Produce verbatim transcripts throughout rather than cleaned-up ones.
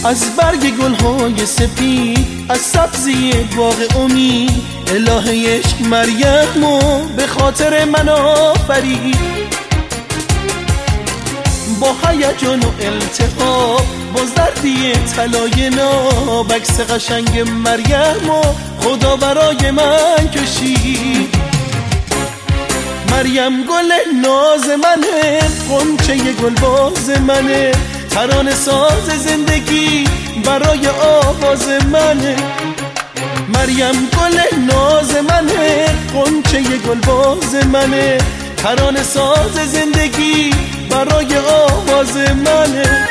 از برگ گلهای سپید، از سبزی باغ امید، الهه عشق مریمو به خاطر من آفرید. با هیجان و التهاب، با زردی طلای ناب، عکس قشنگ مریمو خدا برای من کشید. مریم گل ناز منه، غنچه گلباز منه، ترانه ساز زندگی برای آواز منه. مریم گل ناز منه، غنچه گلباز منه، ترانه ساز زندگی برای آواز منه.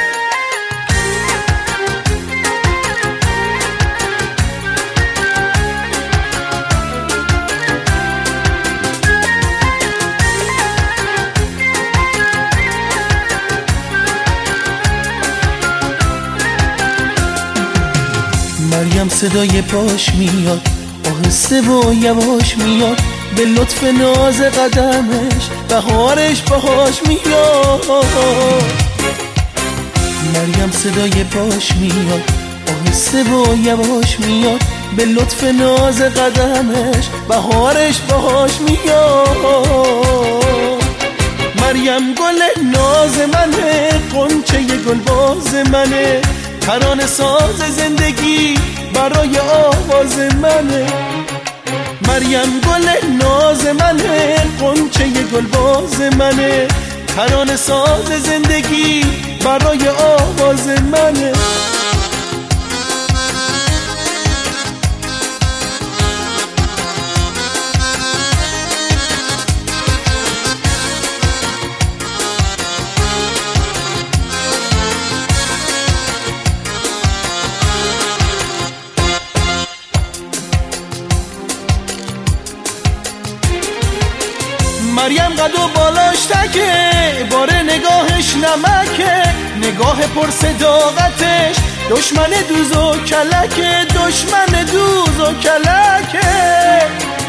مریم صدای پاش میاد، آهسته و یواش میاد، به لطف ناز قدمش بهارش باهاش میاد. مریم صدای پاش میاد، آهسته و یواش میاد، به لطف ناز قدمش بهارش باهاش میاد. مریم گل ناز منه، غنچه گلباز منه، ترانه ساز زندگی برای آواز منه. مریم گل ناز منه، غنچه گلباز منه، ترانه ساز زندگی برای آواز منه. مریم قد و بالاش تکه، باره نگاهش نمکه، نگاه پر صداقتش دشمن دوز و کلکه، دشمن دوز و کلکه.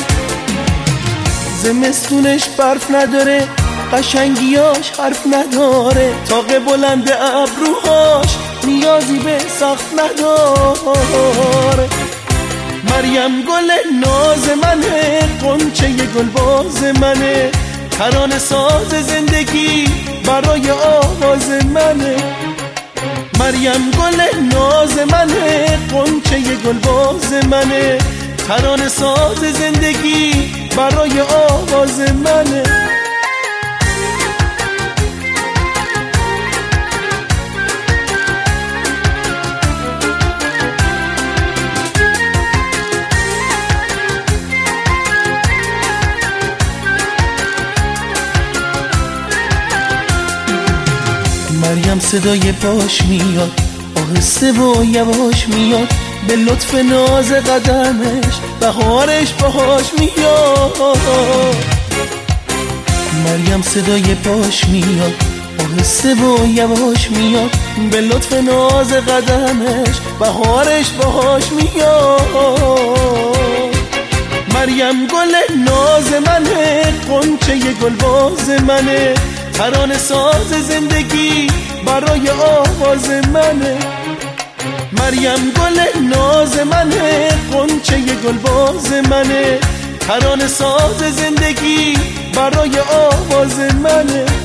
زمستونش برف نداره، قشنگیاش حرف نداره، تاق بلند ابروهاش نیازی به سقف نداره. مریم گل ناز منه، غنچه گلباز منه، ترانه ساز زندگی برای آواز منه. مریم گل ناز منه، غنچه گلباز منه، ترانه ساز زندگی برای آواز منه. مریم صدای پاش میاد، آهسته و یواش میاد، به لطف ناز قدمش بهارش باهاش میاد. مریم صدای پاش میاد، آهسته و یواش میاد، به لطف ناز قدمش بهارش باهاش میاد. مریم گل ناز منه، غنچه گلباز منه، ترانه ساز زندگی برای آواز منه. مریم گل ناز منه، غنچه گلباز منه، ترانه ساز زندگی برای آواز منه.